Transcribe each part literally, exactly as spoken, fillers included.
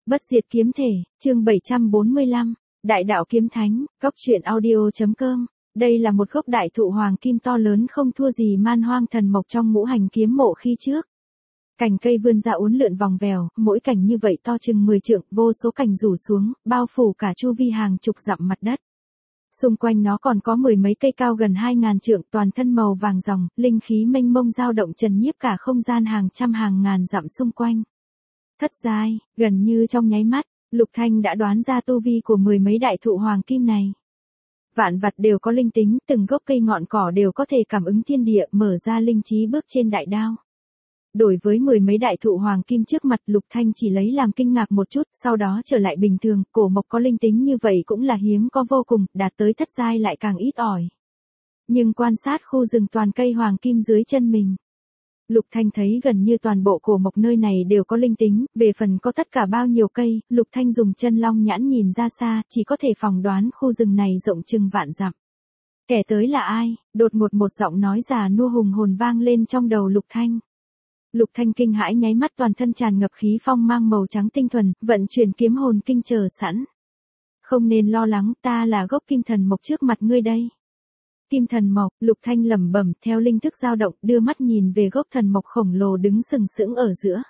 Bất diệt kiếm thể, chương bảy trăm bốn mươi lăm, Đại đạo kiếm thánh, cốc truyện audio.com. Đây là một gốc đại thụ hoàng kim to lớn không thua gì man hoang thần mộc trong ngũ hành kiếm mộ khi trước. Cành cây vươn ra uốn lượn vòng vèo, mỗi cành như vậy to chừng mười trượng, vô số cành rủ xuống, bao phủ cả chu vi hàng chục dặm mặt đất. Xung quanh nó còn có mười mấy cây cao gần hai ngàn trượng, toàn thân màu vàng ròng, linh khí mênh mông dao động trần nhiếp cả không gian hàng trăm hàng ngàn dặm xung quanh. Thất giai, gần như trong nháy mắt, Lục Thanh đã đoán ra tu vi của mười mấy đại thụ hoàng kim này. Vạn vật đều có linh tính, từng gốc cây ngọn cỏ đều có thể cảm ứng thiên địa, mở ra linh trí bước trên đại đao. Đối với mười mấy đại thụ hoàng kim trước mặt, Lục Thanh chỉ lấy làm kinh ngạc một chút, sau đó trở lại bình thường. Cổ mộc có linh tính như vậy cũng là hiếm có vô cùng, đạt tới thất giai lại càng ít ỏi. Nhưng quan sát khu rừng toàn cây hoàng kim dưới chân mình, Lục Thanh thấy gần như toàn bộ cổ mộc nơi này đều có linh tính. Về phần có tất cả bao nhiêu cây, Lục Thanh dùng chân long nhãn nhìn ra xa, chỉ có thể phỏng đoán khu rừng này rộng chừng vạn dặm. Kẻ tới là ai? Đột ngột một giọng nói già nua hùng hồn vang lên trong đầu Lục Thanh. Lục Thanh kinh hãi, nháy mắt toàn thân tràn ngập khí phong mang màu trắng tinh thuần, vận chuyển kiếm hồn kinh chờ sẵn. Không nên lo lắng, ta là gốc kim thần mộc trước mặt ngươi đây. Kim thần mộc, Lục Thanh lẩm bẩm, theo linh thức dao động, đưa mắt nhìn về gốc thần mộc khổng lồ đứng sừng sững ở giữa.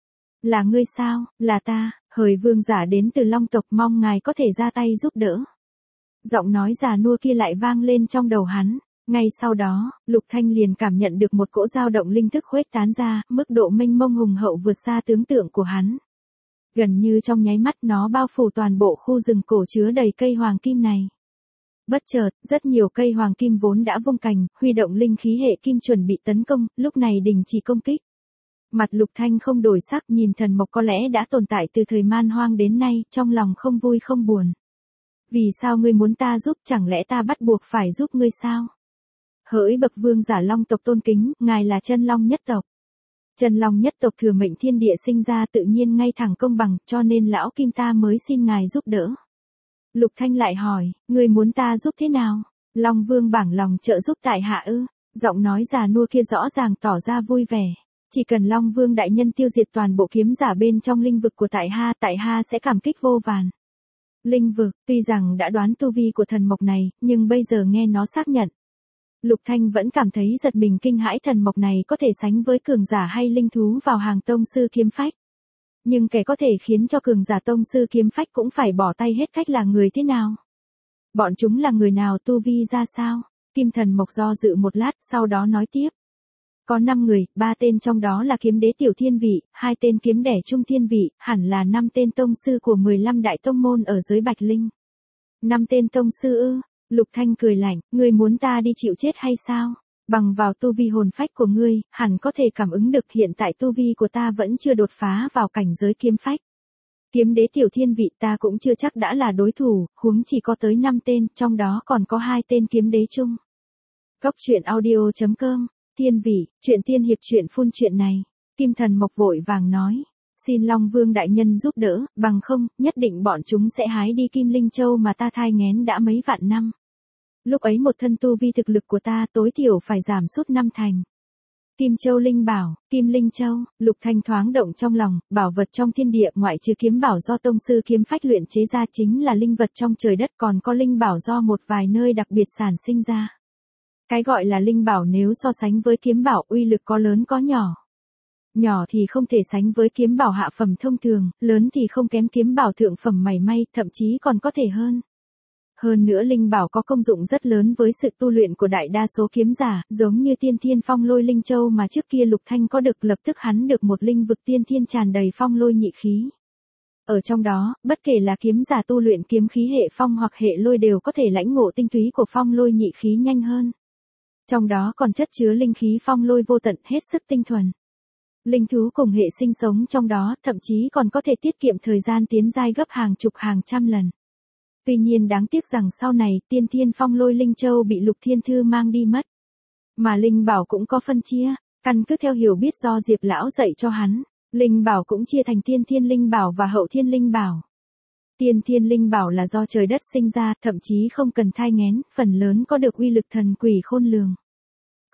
Là ngươi sao? Là ta, hời vương giả đến từ Long tộc, mong ngài có thể ra tay giúp đỡ. Giọng nói già nua kia lại vang lên trong đầu hắn. Ngay sau đó, Lục Thanh liền cảm nhận được một cỗ dao động linh thức khuếch tán ra, mức độ mênh mông hùng hậu vượt xa tưởng tượng của hắn. Gần như trong nháy mắt nó bao phủ toàn bộ khu rừng cổ chứa đầy cây hoàng kim này. Bất chợt, rất nhiều cây hoàng kim vốn đã vung cành, huy động linh khí hệ kim chuẩn bị tấn công, lúc này đình chỉ công kích. Mặt Lục Thanh không đổi sắc, nhìn thần mộc có lẽ đã tồn tại từ thời man hoang đến nay, trong lòng không vui không buồn. Vì sao ngươi muốn ta giúp, chẳng lẽ ta bắt buộc phải giúp ngươi sao? Hỡi bậc vương giả Long tộc tôn kính, ngài là chân long nhất tộc. Chân long nhất tộc thừa mệnh thiên địa sinh ra tự nhiên ngay thẳng công bằng, cho nên lão kim ta mới xin ngài giúp đỡ. Lục Thanh lại hỏi, ngươi muốn ta giúp thế nào? Long vương bảng lòng trợ giúp tại hạ ư? Giọng nói già nua kia rõ ràng tỏ ra vui vẻ. Chỉ cần Long vương đại nhân tiêu diệt toàn bộ kiếm giả bên trong linh vực của tại hạ, tại hạ sẽ cảm kích vô vàn. Linh vực, tuy rằng đã đoán tu vi của thần mộc này, nhưng bây giờ nghe nó xác nhận, Lục Thanh vẫn cảm thấy giật mình kinh hãi, thần mộc này có thể sánh với cường giả hay linh thú vào hàng tông sư kiếm phách. Nhưng kẻ có thể khiến cho cường giả tông sư kiếm phách cũng phải bỏ tay hết cách là người thế nào? Bọn chúng là người nào, tu vi ra sao? Kim thần mộc do dự một lát, sau đó nói tiếp. Có năm người, ba tên trong đó là kiếm đế tiểu thiên vị, hai tên kiếm đẻ trung thiên vị, hẳn là năm tên tông sư của mười lăm đại tông môn ở dưới Bạch Linh. Năm tên tông sư ư? Lục Thanh cười lạnh, ngươi muốn ta đi chịu chết hay sao? Bằng vào tu vi hồn phách của ngươi, hẳn có thể cảm ứng được hiện tại tu vi của ta vẫn chưa đột phá vào cảnh giới kiếm phách. Kiếm đế tiểu thiên vị ta cũng chưa chắc đã là đối thủ, huống chỉ có tới năm tên, trong đó còn có hai tên kiếm đế chung. Cốc truyện audio.com, thiên vị, truyện tiên hiệp truyện phun truyện này. Kim thần mộc vội vàng nói. Xin Long vương đại nhân giúp đỡ, bằng không, nhất định bọn chúng sẽ hái đi Kim Linh Châu mà ta thai nghén đã mấy vạn năm. Lúc ấy một thân tu vi thực lực của ta tối thiểu phải giảm sút năm thành. Kim Châu Linh Bảo, Kim Linh Châu, Lục Thanh thoáng động trong lòng, bảo vật trong thiên địa ngoại trừ kiếm bảo do tông sư kiếm phách luyện chế ra chính là linh vật trong trời đất, còn có linh bảo do một vài nơi đặc biệt sản sinh ra. Cái gọi là linh bảo nếu so sánh với kiếm bảo uy lực có lớn có nhỏ. Nhỏ thì không thể sánh với kiếm bảo hạ phẩm thông thường, lớn thì không kém kiếm bảo thượng phẩm mảy may, thậm chí còn có thể hơn. Hơn nữa linh bảo có công dụng rất lớn với sự tu luyện của đại đa số kiếm giả, giống như tiên thiên phong lôi linh châu mà trước kia Lục Thanh có được, lập tức hắn được một linh vực tiên thiên tràn đầy phong lôi nhị khí. Ở trong đó, bất kể là kiếm giả tu luyện kiếm khí hệ phong hoặc hệ lôi đều có thể lãnh ngộ tinh túy của phong lôi nhị khí nhanh hơn. Trong đó còn chất chứa linh khí phong lôi vô tận, hết sức tinh thuần. Linh thú cùng hệ sinh sống trong đó, thậm chí còn có thể tiết kiệm thời gian tiến giai gấp hàng chục hàng trăm lần. Tuy nhiên đáng tiếc rằng sau này, tiên thiên phong lôi linh châu bị Lục Thiên Thư mang đi mất. Mà linh bảo cũng có phân chia, căn cứ theo hiểu biết do Diệp lão dạy cho hắn, linh bảo cũng chia thành tiên thiên linh bảo và hậu thiên linh bảo. Tiên thiên linh bảo là do trời đất sinh ra, thậm chí không cần thai nghén, phần lớn có được uy lực thần quỷ khôn lường.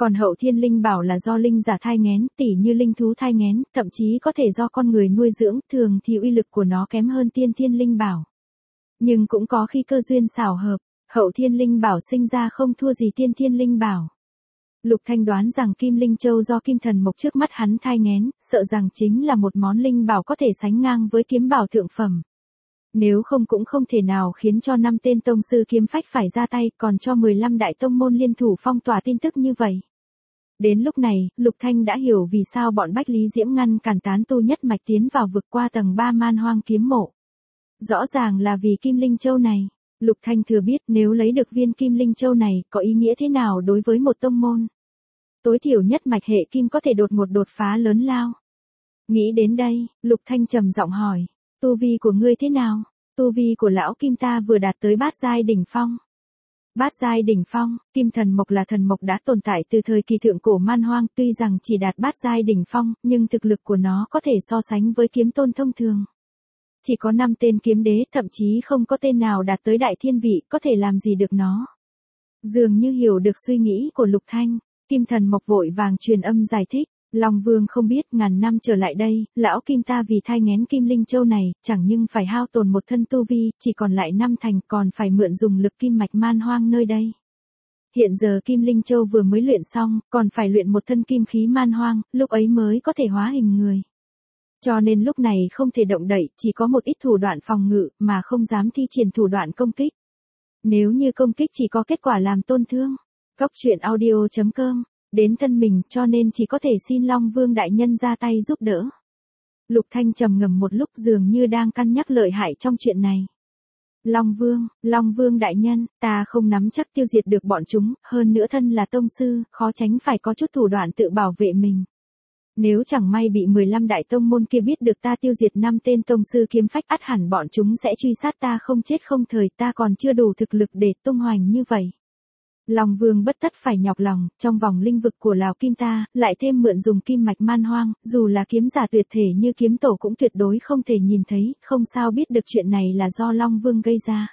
Còn hậu thiên linh bảo là do linh giả thai nghén, tỉ như linh thú thai nghén, thậm chí có thể do con người nuôi dưỡng, thường thì uy lực của nó kém hơn tiên thiên linh bảo. Nhưng cũng có khi cơ duyên xảo hợp, hậu thiên linh bảo sinh ra không thua gì tiên thiên linh bảo. Lục Thanh đoán rằng Kim Linh Châu do Kim Thần Mộc trước mắt hắn thai nghén, sợ rằng chính là một món linh bảo có thể sánh ngang với kiếm bảo thượng phẩm. Nếu không cũng không thể nào khiến cho năm tên tông sư kiếm phách phải ra tay, còn cho mười lăm đại tông môn liên thủ phong tỏa tin tức như vậy. Đến lúc này, Lục Thanh đã hiểu vì sao bọn Bách Lý Diễm ngăn cản tán tu nhất mạch tiến vào vực qua tầng ba man hoang kiếm mộ. Rõ ràng là vì Kim Linh Châu này. Lục Thanh thừa biết nếu lấy được viên Kim Linh Châu này có ý nghĩa thế nào đối với một tông môn. Tối thiểu nhất mạch hệ Kim có thể đột một đột phá lớn lao. Nghĩ đến đây, Lục Thanh trầm giọng hỏi, tu vi của ngươi thế nào? Tu vi của lão Kim ta vừa đạt tới bát giai đỉnh phong. Bát giai đỉnh phong, Kim Thần Mộc là thần mộc đã tồn tại từ thời kỳ thượng cổ man hoang, tuy rằng chỉ đạt bát giai đỉnh phong, nhưng thực lực của nó có thể so sánh với kiếm tôn thông thường. Chỉ có năm tên kiếm đế, thậm chí không có tên nào đạt tới đại thiên vị, có thể làm gì được nó. Dường như hiểu được suy nghĩ của Lục Thanh, Kim Thần Mộc vội vàng truyền âm giải thích, Long Vương không biết ngàn năm trở lại đây, lão Kim ta vì thai nghén Kim Linh Châu này, chẳng nhưng phải hao tổn một thân tu vi, chỉ còn lại năm thành, còn phải mượn dùng lực kim mạch man hoang nơi đây. Hiện giờ Kim Linh Châu vừa mới luyện xong, còn phải luyện một thân kim khí man hoang, lúc ấy mới có thể hóa hình người. Cho nên lúc này không thể động đậy, chỉ có một ít thủ đoạn phòng ngự, mà không dám thi triển thủ đoạn công kích. Nếu như công kích chỉ có kết quả làm tôn thương. Cốc truyện audio chấm com, đến thân mình, cho nên chỉ có thể xin Long Vương đại nhân ra tay giúp đỡ. Lục Thanh trầm ngâm một lúc, dường như đang cân nhắc lợi hại trong chuyện này. Long Vương, Long Vương đại nhân, ta không nắm chắc tiêu diệt được bọn chúng, hơn nữa thân là tông sư, khó tránh phải có chút thủ đoạn tự bảo vệ mình. Nếu chẳng may bị mười lăm đại tông môn kia biết được ta tiêu diệt năm tên tông sư kiếm phách, ắt hẳn bọn chúng sẽ truy sát ta không chết không thời, ta còn chưa đủ thực lực để tung hoành như vậy. Long Vương bất tất phải nhọc lòng, trong vòng linh vực của Lào Kim ta, lại thêm mượn dùng kim mạch man hoang, dù là kiếm giả tuyệt thể như kiếm tổ cũng tuyệt đối không thể nhìn thấy, không sao biết được chuyện này là do Long Vương gây ra.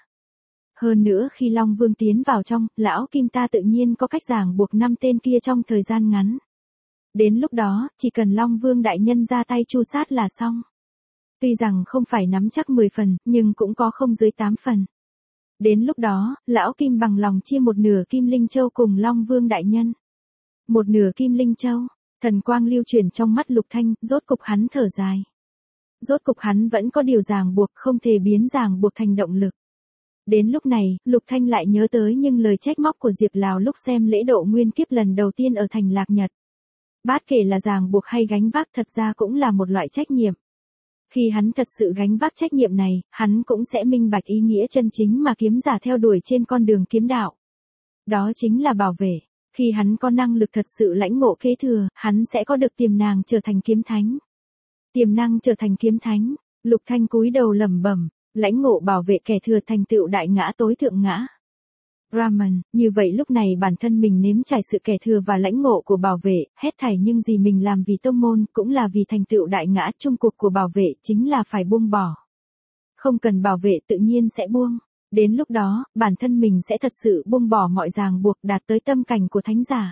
Hơn nữa khi Long Vương tiến vào trong, lão Kim ta tự nhiên có cách ràng buộc năm tên kia trong thời gian ngắn. Đến lúc đó, chỉ cần Long Vương đại nhân ra tay tru sát là xong. Tuy rằng không phải nắm chắc mười phần, nhưng cũng có không dưới tám phần. Đến lúc đó, lão Kim bằng lòng chia một nửa Kim Linh Châu cùng Long Vương đại nhân. Một nửa Kim Linh Châu, thần quang lưu chuyển trong mắt Lục Thanh, rốt cục hắn thở dài. Rốt cục hắn vẫn có điều ràng buộc, không thể biến ràng buộc thành động lực. Đến lúc này, Lục Thanh lại nhớ tới những lời trách móc của Diệp Lào lúc xem lễ độ nguyên kiếp lần đầu tiên ở thành Lạc Nhật. Bát kể là ràng buộc hay gánh vác, thật ra cũng là một loại trách nhiệm. Khi hắn thật sự gánh vác trách nhiệm này, hắn cũng sẽ minh bạch ý nghĩa chân chính mà kiếm giả theo đuổi trên con đường kiếm đạo. Đó chính là bảo vệ. Khi hắn có năng lực thật sự lãnh ngộ kế thừa, hắn sẽ có được tiềm năng trở thành kiếm thánh. Tiềm năng trở thành kiếm thánh, Lục Thanh cúi đầu lẩm bẩm, lãnh ngộ bảo vệ kẻ thừa thành tựu đại ngã tối thượng ngã. Brahman, như vậy lúc này bản thân mình nếm trải sự kẻ thừa và lãnh ngộ của bảo vệ, hết thảy nhưng gì mình làm vì tông môn, cũng là vì thành tựu đại ngã, chung cuộc của bảo vệ chính là phải buông bỏ. Không cần bảo vệ tự nhiên sẽ buông. Đến lúc đó, bản thân mình sẽ thật sự buông bỏ mọi ràng buộc, đạt tới tâm cảnh của thánh giả.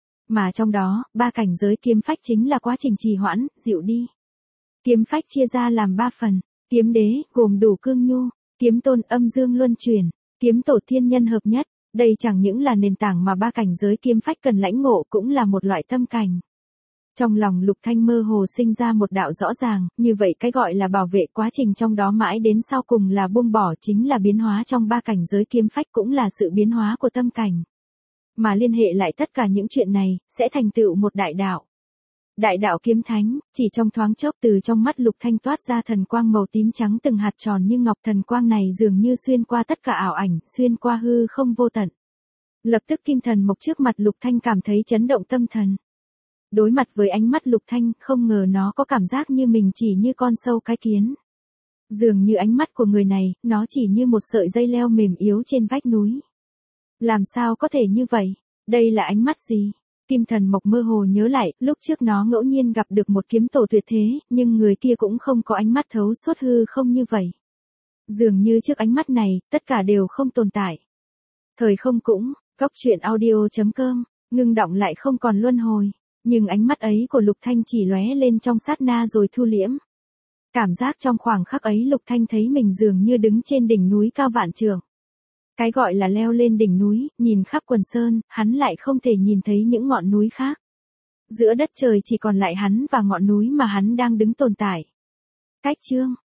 Mà trong đó, ba cảnh giới kiếm phách chính là quá trình trì hoãn, dịu đi. Kiếm phách chia ra làm ba phần, kiếm đế, gồm đủ cương nhu, kiếm tôn âm dương luân chuyển, kiếm tổ thiên nhân hợp nhất, đây chẳng những là nền tảng mà ba cảnh giới kiếm phách cần lãnh ngộ, cũng là một loại tâm cảnh. Trong lòng Lục Thanh mơ hồ sinh ra một đạo rõ ràng, như vậy cái gọi là bảo vệ quá trình trong đó mãi đến sau cùng là buông bỏ, chính là biến hóa trong ba cảnh giới kiếm phách, cũng là sự biến hóa của tâm cảnh. Mà liên hệ lại tất cả những chuyện này, sẽ thành tựu một đại đạo. Đại đạo kiếm thánh, chỉ trong thoáng chốc từ trong mắt Lục Thanh toát ra thần quang màu tím trắng từng hạt tròn như ngọc, thần quang này dường như xuyên qua tất cả ảo ảnh, xuyên qua hư không vô tận. Lập tức kim thần mộc trước mặt Lục Thanh cảm thấy chấn động tâm thần. Đối mặt với ánh mắt Lục Thanh, không ngờ nó có cảm giác như mình chỉ như con sâu cái kiến. Dường như ánh mắt của người này, nó chỉ như một sợi dây leo mềm yếu trên vách núi. Làm sao có thể như vậy? Đây là ánh mắt gì? Kim thần mộc mơ hồ nhớ lại, lúc trước nó ngẫu nhiên gặp được một kiếm tổ tuyệt thế, nhưng người kia cũng không có ánh mắt thấu suốt hư không như vậy. Dường như trước ánh mắt này, tất cả đều không tồn tại. Thời không cũng, cốc truyện audio chấm com ngưng đọng lại không còn luân hồi. Nhưng ánh mắt ấy của Lục Thanh chỉ lóe lên trong sát na rồi thu liễm. Cảm giác trong khoảng khắc ấy Lục Thanh thấy mình dường như đứng trên đỉnh núi cao vạn trượng. Cái gọi là leo lên đỉnh núi, nhìn khắp quần sơn, hắn lại không thể nhìn thấy những ngọn núi khác. Giữa đất trời chỉ còn lại hắn và ngọn núi mà hắn đang đứng tồn tại. Cách chương